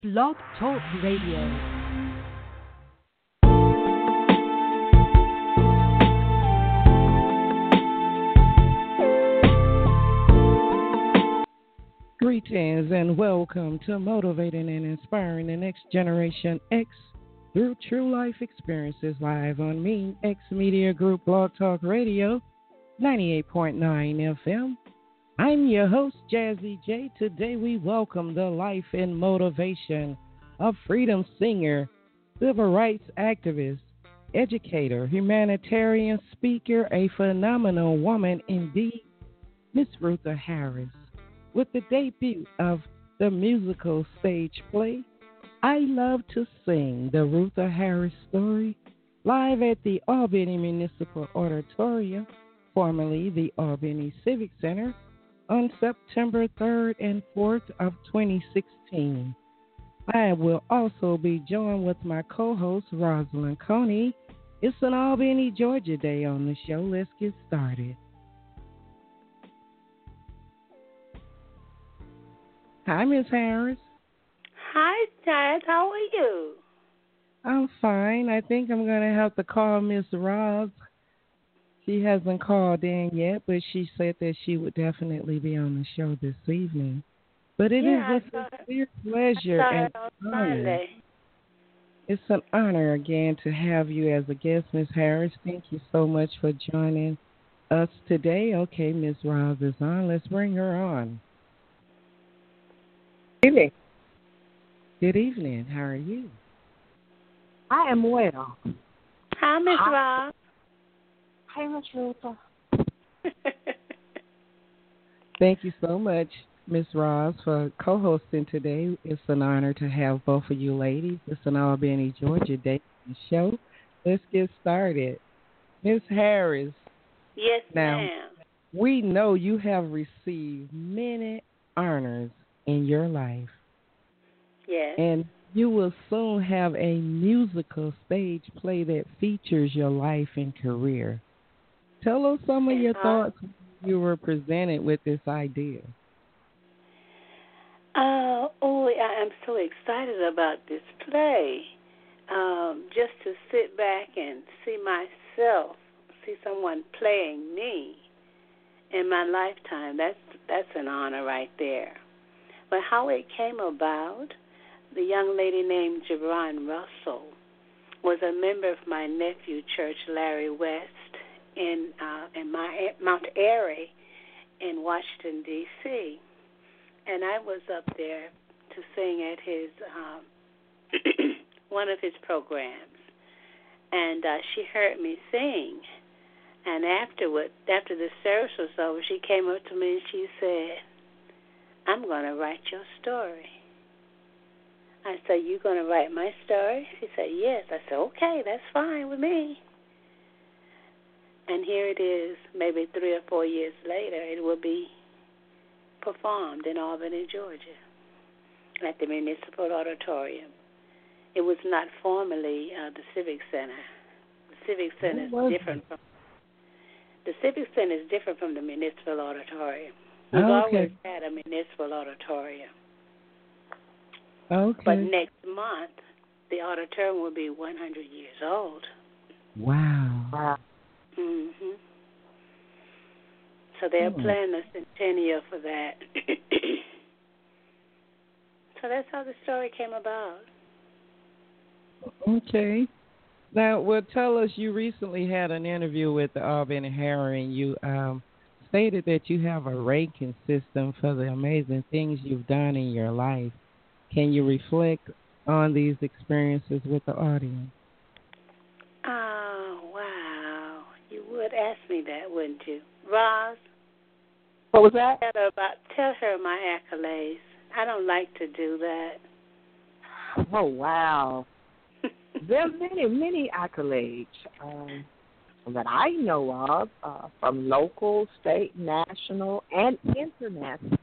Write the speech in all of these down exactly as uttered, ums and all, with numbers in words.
Blog Talk Radio. Greetings and welcome to Motivating and Inspiring the Next Generation X through True Life Experiences live on Mean X Media Group Blog Talk Radio, ninety-eight point nine F M. I'm your host, Jazzy J. Today we welcome the life and motivation of freedom singer, civil rights activist, educator, humanitarian speaker, a phenomenal woman indeed, Miss Rutha Harris. With the debut of the musical stage play, I Love to Sing, the Rutha Harris Story, live at the Albany Municipal Auditorium, formerly the Albany Civic Center, on September third and fourth of twenty sixteen. I will also be joined with my co-host, Rosalind Coney. It's an Albany, Georgia day on the show. Let's get started. Hi, Miss Harris. Hi, Dad. How are you? I'm fine. I think I'm going to have to call Miss Roz. She hasn't called in yet, but she said that she would definitely be on the show this evening. But it yeah, is a sincere pleasure I and saw it on honor. Sunday. It's an honor again to have you as a guest, Miss Harris. Thank you so much for joining us today. Okay, Miss Roz is on. Let's bring her on. Good evening. Good evening. How are you? I am well. Hi, Miss Rob. Hi, Miss Rutha. Thank you so much, Miss Roz, for co-hosting today. It's an honor to have both of you ladies. It's an Albany, Georgia day on the show. Let's get started. Miss Harris. Yes, now, ma'am. We know you have received many honors in your life. Yes. And you will soon have a musical stage play that features your life and career. Tell us some of your uh, thoughts when you were presented with this idea. Uh, oh, I am so excited about this play. Um, just to sit back and see myself, see someone playing me in my lifetime, that's that's an honor right there. But how it came about, the young lady named Jerron Russell was a member of my nephew church, Larry West, in uh, in my Mount Airy in Washington, D C And I was up there to sing at his um, one of his programs. And uh, she heard me sing. And afterward, after the service was over, she came up to me and she said, I'm going to write your story. I said, you going to write my story? She said, yes. I said, okay, that's fine with me. And here it is, maybe three or four years later, it will be performed in Albany, Georgia, at the Municipal Auditorium. It was not formerly uh, the Civic Center. The Civic Center is different from the Civic Center is different from the Municipal Auditorium. We've Okay. always had a municipal auditorium. Okay. But next month, the auditorium will be one hundred years old. Wow. Wow. Mm-hmm. So they're Hmm. planning a centennial for that. So that's how the story came about. Okay. Now, well, tell us, you recently had an interview with the Albany Herald, and you um, stated that you have a ranking system for the amazing things you've done in your life. Can you reflect on these experiences with the audience? Oh, wow. You would ask me that, wouldn't you? Roz, What was that? tell her, about, tell her my accolades. I don't like to do that. Oh, wow. There are many, many accolades um, that I know of, uh, from local, state, national, and international.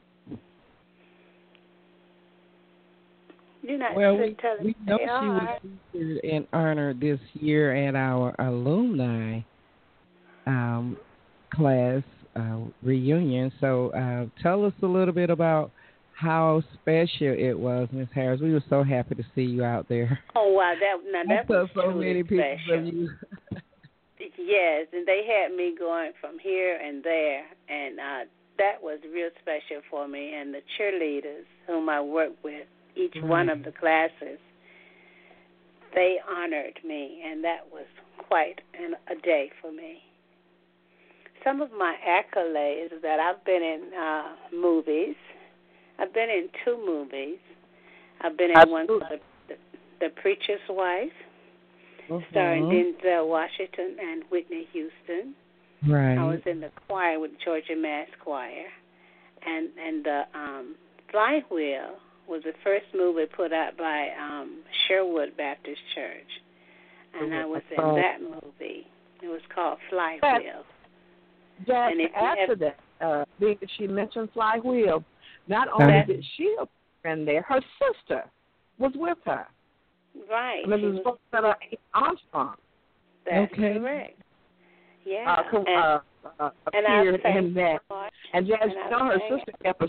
You're not Well, we, telling we me know they she are. was featured and honored this year at our alumni um, class uh, reunion. So uh, tell us a little bit about how special it was, Miss Harris. We were so happy to see you out there. Oh wow, that now I that was saw so truly many pictures special. of you. Yes, and they had me going from here and there, and uh, that was real special for me. And the cheerleaders whom I worked with, each right. one of the classes, they honored me, and that was quite an, a day for me. Some of my accolades is that I've been in uh, movies. I've been in two movies. I've been in Absolutely. one called the, the Preacher's Wife, mm-hmm. starring Denzel Washington and Whitney Houston. Right. I was in the choir with Georgia Mass Choir, and and the um, Flywheel was the first movie put out by um, Sherwood Baptist Church, and I was in that movie. It was called Flywheel. Just after that, uh, being that she mentioned Flywheel, not only that, did she appear in there, her sister was with her. Right. Missus Armstrong. That's okay. correct. Yeah. Uh, and, uh, uh, appeared and in that. And Jazz, and you know, her sister kept a.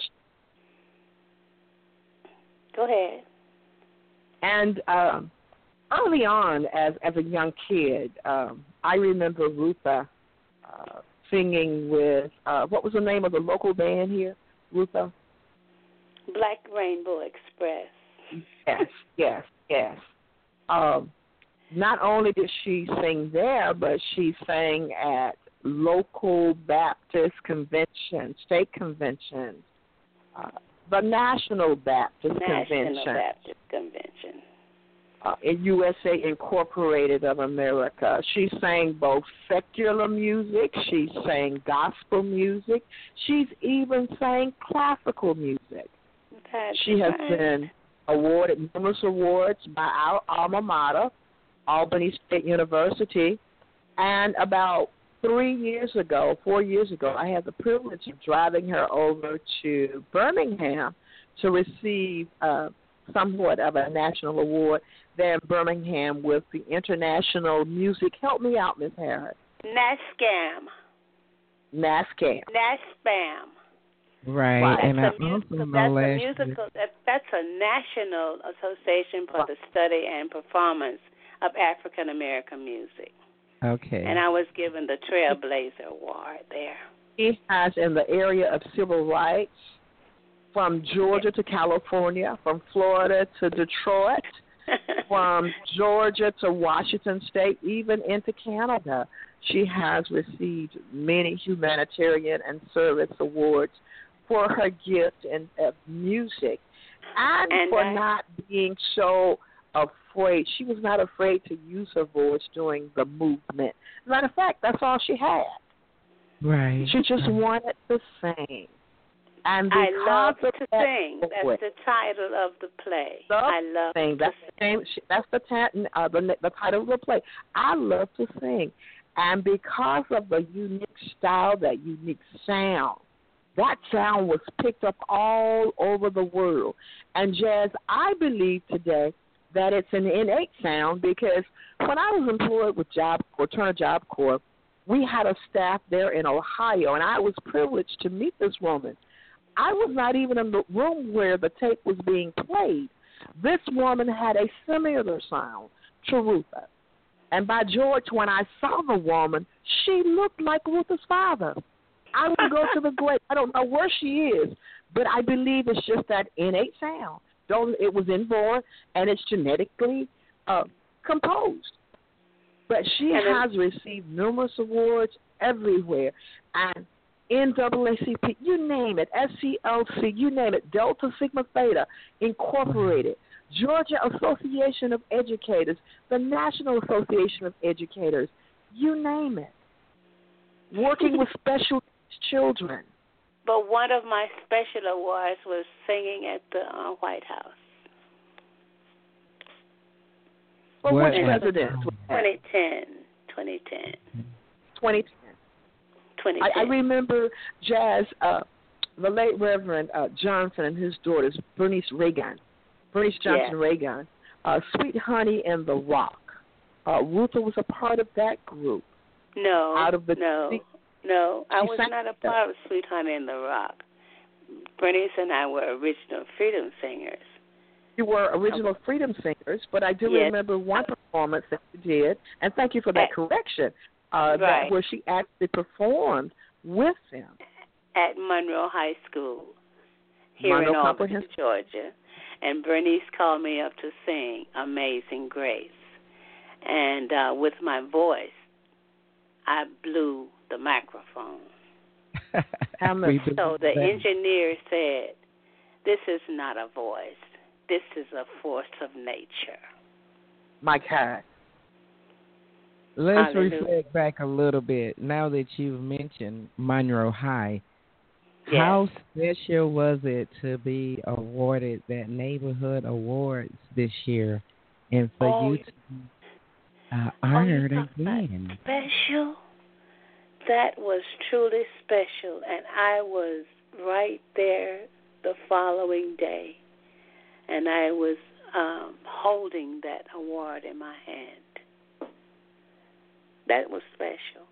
Go ahead. And um, early on, as as a young kid, um, I remember Rutha uh, singing with, uh, what was the name of the local band here, Rutha? Black Rainbow Express. Yes, yes, yes. Um, not only did she sing there, but she sang at local Baptist conventions, state conventions, uh, the National Baptist National Convention. Baptist Convention. Uh, in U S A Incorporated of America. She sang both secular music, she sang gospel music, she's even sang classical music. That's she has right. been awarded numerous awards by our alma mater, Albany State University, and about three years ago, four years ago, I had the privilege of driving her over to Birmingham to receive uh, somewhat of a national award there in Birmingham with the International Music. Help me out, Miss Harris. NASCAM. NASCAM. NASPAM. Right, right. and I that's also musical, know that's a last musical. year. That, that's a national association for the study and performance of African American music. Okay. And I was given the Trailblazer Award there. He has in the area of civil rights, from Georgia to California, from Florida to Detroit, from Georgia to Washington State, even into Canada. She has received many humanitarian and service awards for her gift in uh, music and, and for I, not being so afraid. She was not afraid to use her voice during the movement. Matter of fact, that's all she had. Right. She just wanted to sing. And I love to that sing. That's the title of the play. I love sing. to That's sing. The same, that's the, ta- uh, the the title of the play. I love to sing. And because of the unique style, that unique sound, that sound was picked up all over the world. And Jazz, I believe today that it's an innate sound because when I was employed with Job Corps, Turner Job Corps, we had a staff there in Ohio, and I was privileged to meet this woman. I was not even in the room where the tape was being played. This woman had a similar sound to Rutha. And by George, when I saw the woman, she looked like Rutha's father. I would go to the grave. I don't know where she is, but I believe it's just that innate sound. Don't, it was inborn, and it's genetically uh, composed. But she has received numerous awards everywhere. And N double A C P, you name it, S C L C, you name it, Delta Sigma Theta Incorporated, Georgia Association of Educators, the National Association of Educators, you name it. Working with special children. But one of my special awards was singing at the uh, White House. For which president? twenty ten. twenty ten. twenty ten. I, I remember, Jazz, uh, the late Reverend uh, Johnson and his daughters, Bernice Reagan, Bernice Johnson yeah. Reagan, uh, Sweet Honey and the Rock. Uh, Rutha was a part of that group. No, out of the no, sea. no. I She was sang not a part of Sweet Honey and the Rock. Bernice and I were original freedom singers. You were original freedom singers, but I do yes. remember one performance that you did, and thank you for that at, correction, uh, right. that where she actually performed with them. At Monroe High School here Monroe in Albany, Georgia. And Bernice called me up to sing Amazing Grace. And uh, with my voice, I blew the microphone. So the engineer said, this is not a voice. This is a force of nature. My God. Let's Hallelujah. reflect back a little bit. Now that you've mentioned Monroe High, yes. how special was it to be awarded that neighborhood awards this year, and for oh, you to be uh, honored oh, again? Special? That was truly special, and I was right there the following day, and I was um, holding that award in my hand. That was special.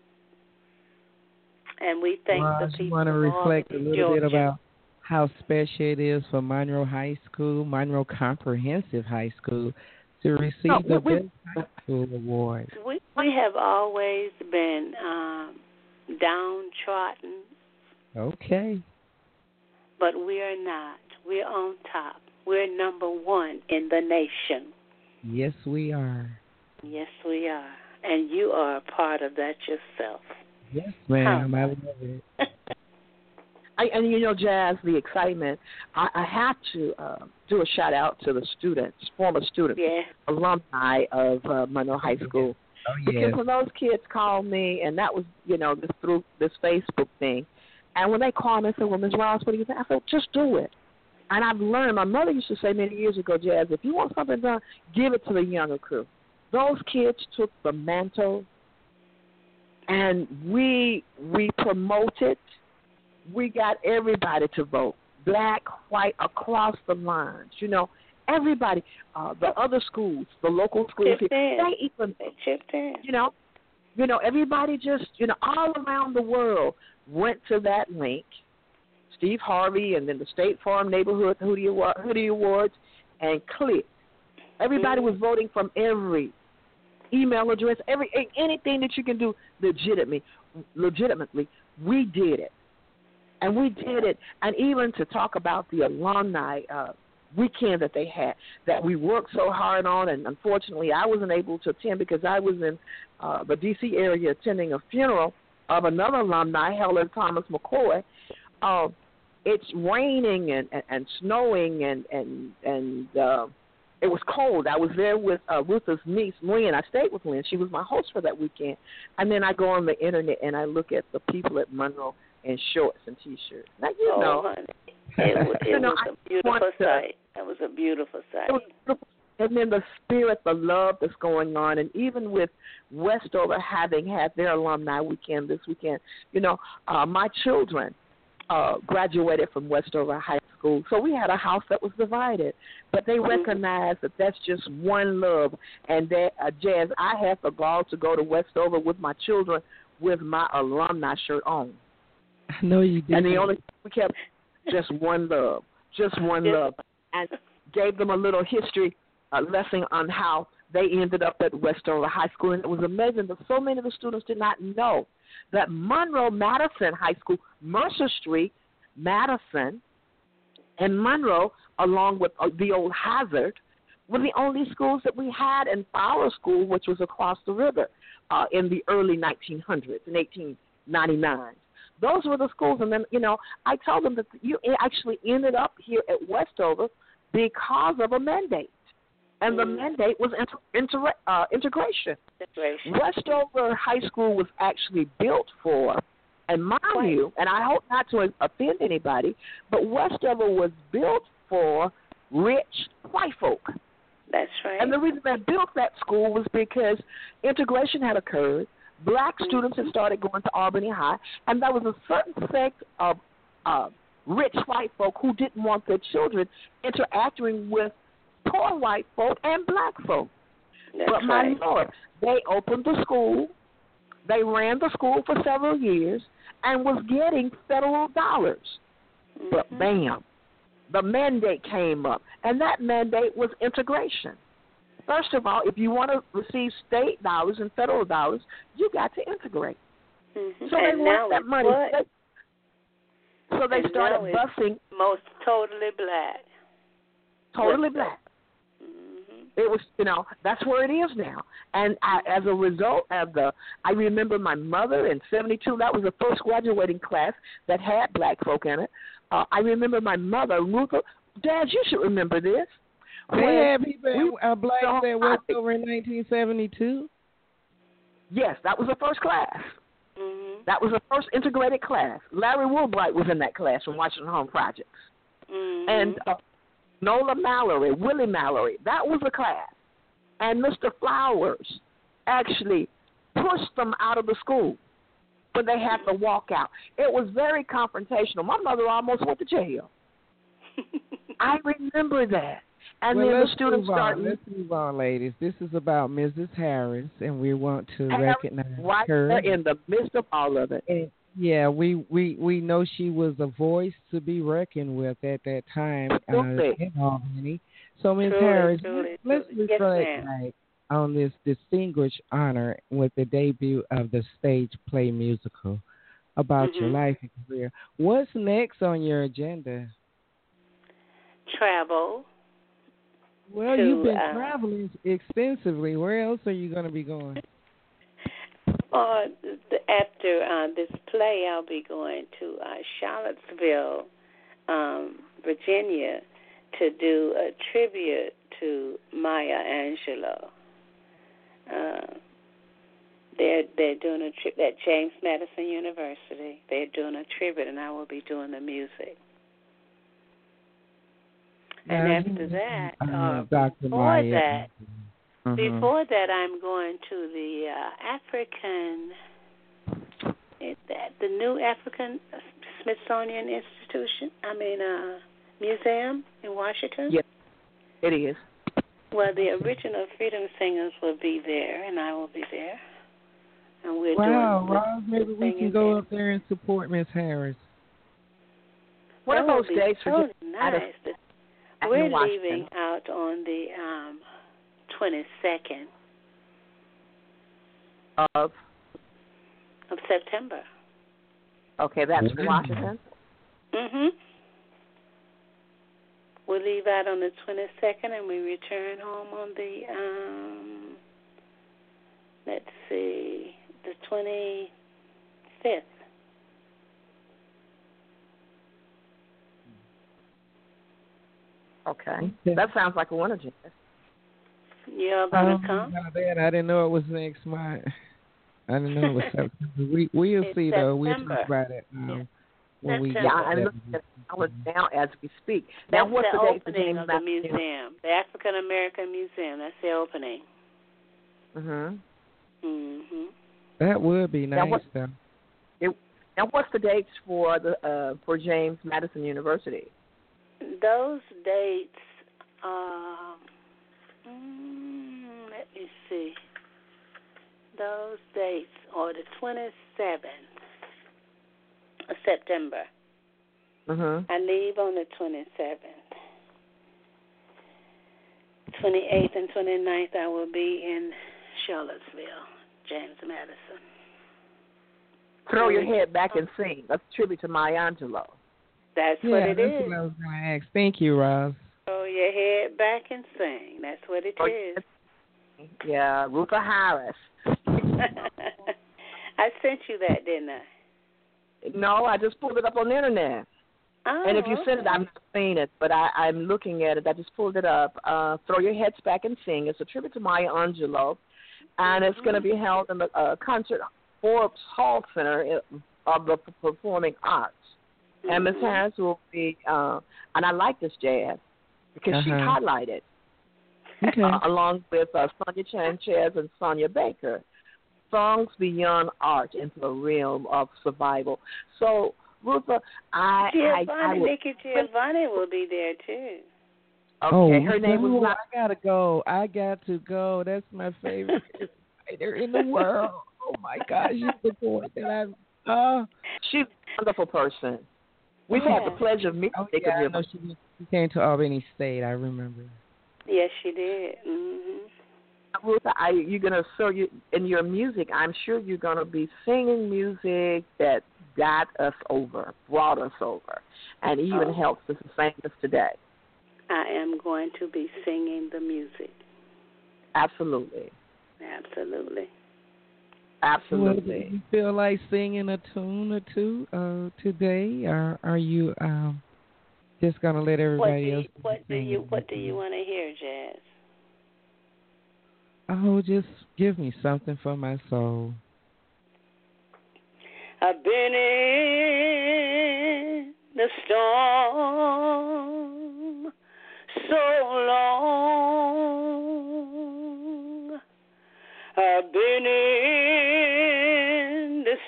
And we thank well, the I just people want to reflect a little Georgia. bit about how special it is for Monroe High School, Monroe Comprehensive High School, to receive no, the we, Best High School Award. We, we have always been um, downtrodden. Okay. But we are not. We're on top. We're number one in the nation. Yes, we are. Yes, we are. And you are a part of that yourself. Yes, ma'am. Huh. I love it. I, and, you know, Jazz, the excitement, I, I have to uh, do a shout-out to the students, former students, yeah. alumni of uh, Monroe High School. Oh, yeah. Because when those kids called me, and that was, you know, this, through this Facebook thing, and when they called me and said, well, Miz Ross, what do you think? I said, just do it. And I've learned, my mother used to say many years ago, Jazz, if you want something done, give it to the younger crew. Those kids took the mantle, and we we promoted. We got everybody to vote, black, white, across the lines. You know, everybody, uh, the other schools, the local schools, chipped here, in. they even, they chipped in. You know, you know, everybody just, you know, all around the world went to that link, Steve Harvey, and then the State Farm Neighborhood Hoodie Award, Hoodie Awards, and clicked. Everybody mm-hmm. was voting from every email address, every anything that you can do legitimately. Legitimately, we did it. And we did it, and even to talk about the alumni uh, weekend that they had, that we worked so hard on, and unfortunately I wasn't able to attend because I was in uh, the D C area attending a funeral of another alumni, Helen Thomas McCoy. Uh, it's raining and, and, and snowing, and, and, and uh, it was cold. I was there with uh, Ruth's niece, Lynn. I stayed with Lynn. She was my host for that weekend. And then I go on the Internet, and I look at the people at Monroe in shorts and T-shirts. Now, you oh, know. Honey. It was, it you know, was a beautiful sight. That was a beautiful sight. Beautiful. And then the spirit, the love that's going on, and even with Westover having had their alumni weekend this weekend, you know, uh, my children uh, graduated from Westover High School, so we had a house that was divided, but they mm-hmm. recognized that that's just one love. And that, uh, Jazz, I had the gall to go to Westover with my children with my alumni shirt on. I know you did. And the only we kept just one love, just one love, and gave them a little history uh, lesson on how they ended up at Westover High School. And it was amazing that so many of the students did not know that Monroe Madison High School, Mercer Street, Madison, and Monroe, along with uh, the old Hazard, were the only schools that we had in Fowler School, which was across the river uh, in the early nineteen hundreds, in eighteen ninety-nine. Those were the schools, and then, you know, I told them that you actually ended up here at Westover because of a mandate, and mm. the mandate was inter, inter, uh, integration. integration. Westover High School was actually built for, and mind right. you, and I hope not to offend anybody, but Westover was built for rich white folk. That's right. And the reason they built that school was because integration had occurred. Black students had started going to Albany High, and there was a certain sect of uh, rich white folk who didn't want their children interacting with poor white folk and black folk. That's but my right. Lord, they opened the school, they ran the school for several years, and was getting federal dollars. But bam, the mandate came up, and that mandate was integration. First of all, if you want to receive state dollars and federal dollars, you got to integrate. Mm-hmm. So and they now want that it's money. what? So they and started now it's busing. Most totally black. Totally What's black. Mm-hmm. It was, you know, that's where it is now. And I, as a result of the, I remember my mother in seventy-two, that was the first graduating class that had black folk in it. Uh, I remember my mother, Ruth, Dad, you should remember this. They When had people, we, uh, blacks so that worked over in nineteen seventy-two? Yes, that was the first class. Mm-hmm. That was the first integrated class. Larry Woolbright was in that class from Washington Home Projects. Mm-hmm. And uh, Nola Mallory, Willie Mallory, that was the class. And Mister Flowers actually pushed them out of the school, but they had to walk out. It was very confrontational. My mother almost went to jail. I remember that. And well, then let's the students move on. started. Let's move on, ladies. This is about Missus Harris, and we want to Harris, recognize right her. there in the midst of all of it. And, yeah, we, we, we know she was a voice to be reckoned with at that time uh, in Albany. So, Miz Harris, truly, let's truly. reflect Yes, like, on this distinguished honor with the debut of the stage play musical about mm-hmm. your life and career. What's next on your agenda? Travel. Well, to, you've been uh, traveling extensively. Where else are you going to be going? Uh, the, after uh, this play, I'll be going to uh, Charlottesville, um, Virginia, to do a tribute to Maya Angelou. Uh, they're they're doing a trip at James Madison University. They're doing a tribute, and I will be doing the music. And now, after that, uh, uh, Doctor before Maya. that, mm-hmm. before that, I'm going to the uh, African, it, that the new African Smithsonian Institution. I mean, uh, museum in Washington. Yes, it is. Well, the original Freedom Singers will be there, and I will be there. And we're wow, doing. Rob, maybe we can go there. up there and support Miss Harris. What are those dates for totally you? nice. We're leaving out on the um, twenty-second of of September. Okay, that's mm-hmm. Washington. Mhm. We leave out on the twenty-second, and we return home on the um. Let's see, the twenty-fifth. Okay, that sounds like a winner, Janice. You're gonna um, come? That, I didn't know it was next month. I didn't know it was September. We we'll it's see though. September. We'll talk about it um, yeah. when we get yeah, I'm looking at it now as we speak. Now, That's what's the, the date opening for of the museum, the African American Museum. That's the opening. Mhm. Mhm. That would be nice now, what, though. it, now, what's the dates for the uh, for James Madison University? Those dates. Um, mm, let me see. Those dates are the twenty-seventh of September. Mhm. I leave on the twenty-seventh. twenty-eighth and twenty-ninth, I will be in Charlottesville, James Madison. Throw your head back and sing. That's a tribute to Maya Angelou. That's yeah, what it that's is. what I was going to ask. Thank you, Roz. Throw your head back and sing. That's what it oh, is. Yeah, Rutha Harris. I sent you that, didn't I? No, I just pulled it up on the internet. Oh, and if you okay. send it, I've not seen it, but I, I'm looking at it. I just pulled it up. Uh, Throw Your Heads Back and Sing. It's a tribute to Maya Angelou, and it's going to be held in the uh, Concert Forbes Hall Center of the Performing Arts. Mm-hmm. And Miss Harris will be, uh, and I like this jazz because uh-huh. she's highlighted, okay. uh, along with uh, Sonia Sanchez and Sonia Baker. Songs beyond art into the realm of survival. So, Rutha, I, Giovanni, I, I will, Nikki Giovanni will be there too. Okay, oh, her name no, was not. I gotta go. I got to go. That's my favorite writer in the world. Oh my gosh, she's the poet that I. Oh, she's a wonderful person. We've yeah. had the pleasure of meeting. Oh, yeah, I know she, she came to Albany State, I remember. Yes, she did. Mm-hmm. Ruth, I, you're gonna so you in your music. I'm sure you're gonna be singing music that got us over, brought us over, and even Oh. helps to sustain us today. I am going to be singing the music. Absolutely. Absolutely. Absolutely. Well, do you feel like singing a tune or two uh, today, or are you um, just gonna let everybody what else? do you, what do you What do you want to hear, Jazz? Oh, just give me something for my soul. I've been in the storm so long. I've been in the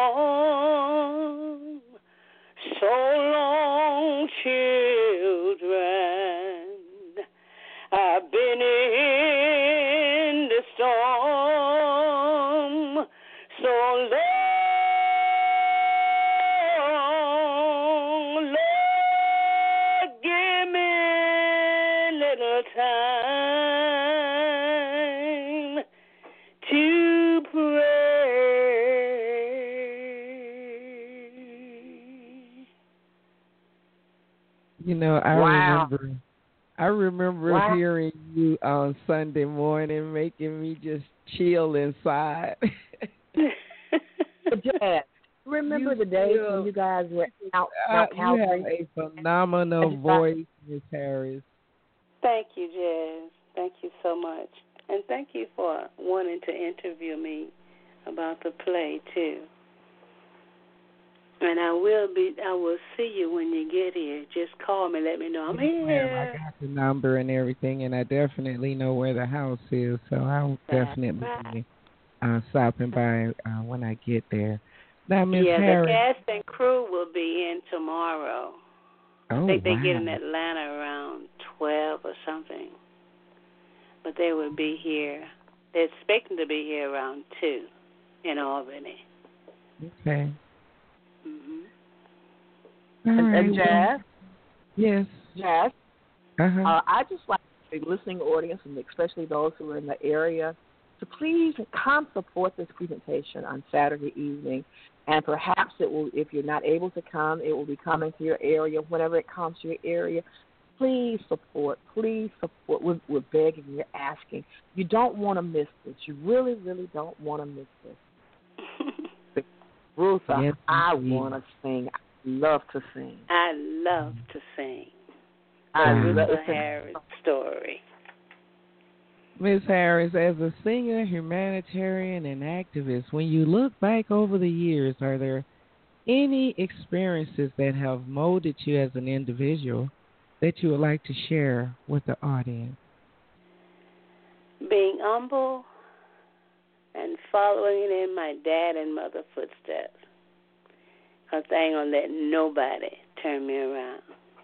storm so long, children. I've been in the storm so long. Lord, give me a little time to pray. You know, I Wow. remember, I remember Wow. hearing you on Sunday morning, making me just chill inside. Jazz, remember You the days still- when you guys were out Uh, Mount you have Calvary? a phenomenal voice, Miss Harris. Thank you, Jazz. Thank you so much. And thank you for wanting to interview me about the play, too. And I will be. I will see you when you get here. Just call me. Let me know I'm Yes, ma'am. here. I got the number and everything, and I definitely know where the house is, so I'll That's definitely right. be uh, stopping by uh, when I get there. Now, Miss Yeah, Harris. the cast and crew will be in tomorrow. Oh, I think they wow. get in Atlanta around twelve or something. But they will be here. They're expecting to be here around two in Albany. Okay. Mhm. All And, right, and well, Jazz, yes. Jazz, Uh-huh. uh, I just like the listening audience, and especially those who are in the area, to please come support this presentation on Saturday evening. And perhaps it will, if you're not able to come, it will be coming to your area. Whenever it comes to your area, please support. Please support. We're, we're begging, we're asking. You don't want to miss this. You really, really don't want to miss this. Rutha, Yes, I indeed. want to sing. I love to sing. I love to sing. I The Wow. love Rutha to Harris story. Miss Harris, as a singer, humanitarian, and activist, when you look back over the years, are there any experiences that have molded you as an individual that you would like to share with the audience? Being humble and following in my dad and mother footsteps. Because I ain't going to let nobody turn me around.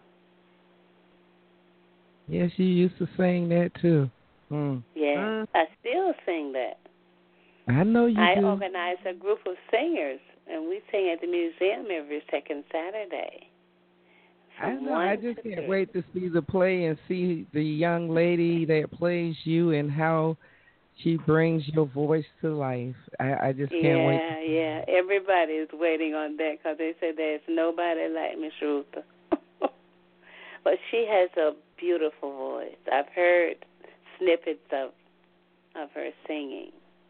Yes, you used to sing that too. Mm. Yeah, Mm. I still sing that. I know you I do. organize a group of singers, and we sing at the museum every second Saturday. I From know. I one just to can't three. wait to see the play and see the young lady that plays you and how she brings your voice to life. I, I just can't yeah, wait. yeah. Everybody is waiting on that because they say there's nobody like Miss Rutha. But she has a beautiful voice. I've heard snippets of of her singing.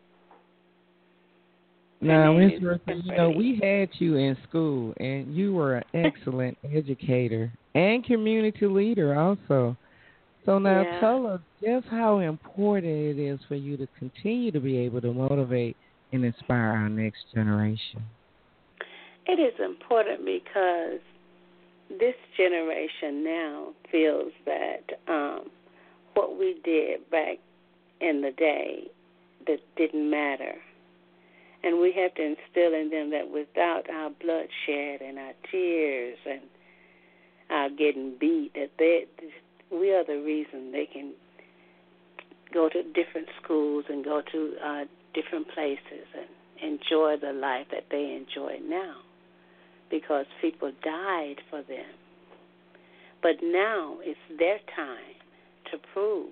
Now, Her name Miss is Rutha, you know, Kimberly. we had you in school, and you were an excellent educator and community leader also. So now Yeah. tell us just how important it is for you to continue to be able to motivate and inspire our next generation. It is important because this generation now feels that um, what we did back in the day that didn't matter. And we have to instill in them that without our bloodshed and our tears and our getting beat, that they, we are the reason they can go to different schools and go to uh, different places and enjoy the life that they enjoy now. because people died for them. But now it's their time to prove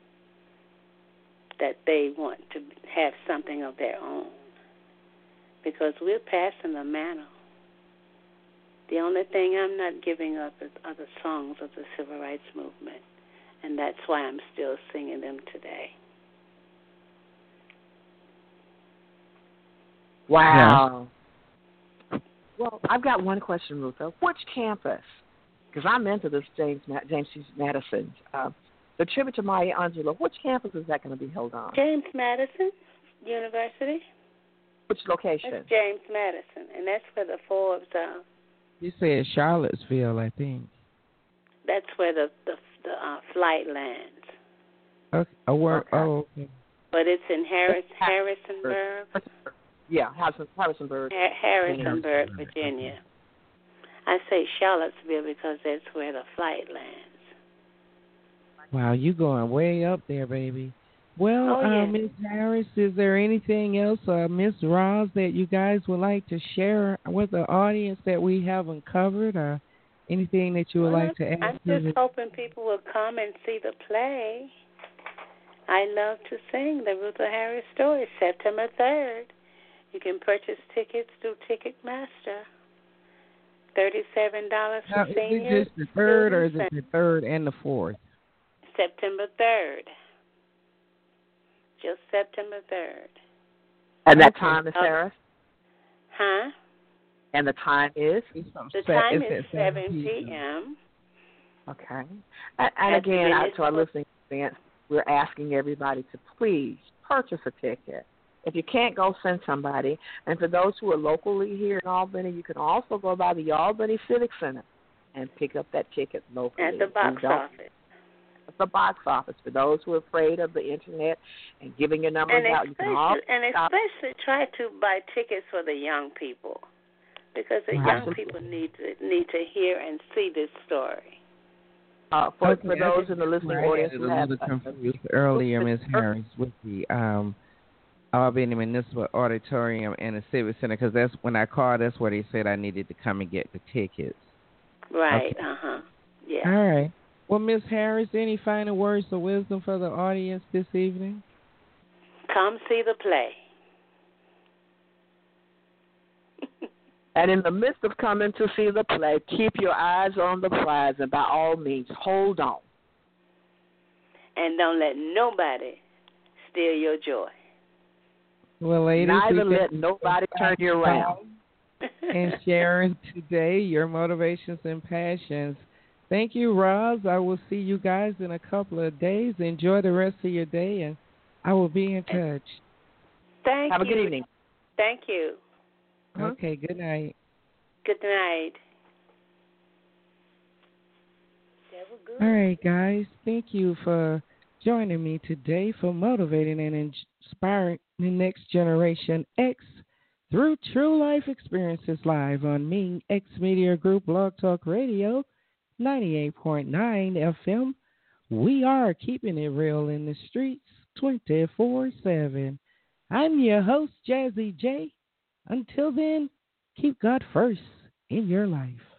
that they want to have something of their own, because we're passing the mantle. The only thing I'm not giving up is, are the songs of the civil rights movement, and that's why I'm still singing them today. Wow. Yeah. Well, I've got one question, Rutha. Which campus? Because I'm into this James James C. Madison, uh, the tribute to Maya Angelou. Which campus is that going to be held on? James Madison University. Which location? That's James Madison, and that's where the Forbes are. You said Charlottesville, I think. That's where the the, the uh, flight lands. Okay. Oh, where, Okay. oh, okay. But it's in Harris, Harrisonburg. Yeah, Harrisonburg. Ha- Harrisonburg, Virginia. I say Charlottesville because that's where the flight lands. Wow, you going way up there, baby. Well, Oh, yeah. uh, Miss Harris, is there anything else, uh, Miss Roz, that you guys would like to share with the audience that we haven't covered, or anything that you would Well, like to add? I'm to just the... hoping people will come and see the play. I love to sing the Rutha Harris story, September third. You can purchase tickets through Ticketmaster. thirty-seven dollars for Now, is seniors. it just the third, or is it the third and the fourth? September third. Just September third. And that Okay. time, Miss Uh, Harris? Huh? And the time is? The time is seven p.m. Okay. And, and At the again, I- to our Municipal- listening audience, we're asking everybody to please purchase a ticket. If you can't go, send somebody. And for those who are locally here in Albany, you can also go by the Albany Civic Center and pick up that ticket locally. At the box We don't- office. At the box office. For those who are afraid of the Internet and giving your numbers And out, you can especially, also and stop. especially try to buy tickets for the young people, because the young Absolutely. people need to need to hear and see this story. Uh, for, Okay, for I those think in the listening I audience had who a have little confused earlier, Miss Harris, with the um, Albany Municipal Auditorium and the Civic Center, because that's when I called. That's where they said I needed to come and get the tickets. Right. Okay. Uh huh. Yeah. All right. Well, Miss Harris, any final words of wisdom for the audience this evening? Come see the play. And in the midst of coming to see the play, keep your eyes on the prize, and by all means, hold on. And don't let nobody steal your joy. Well, ladies, Neither we let thank nobody turn you around. and sharing today your motivations and passions. Thank you, Roz. I will see you guys in a couple of days. Enjoy the rest of your day, and I will be in touch. Thank Have you. a good evening. Thank you. Uh-huh. Okay, good night. Good night. That was good. All right, guys. Thank you for joining me today for motivating and inspiring the next generation X through true life experiences live on Ming X Media Group Blog Talk Radio, ninety-eight point nine F M. We are keeping it real in the streets twenty-four seven. I'm your host, Jazzy J. Until then, keep God first in your life.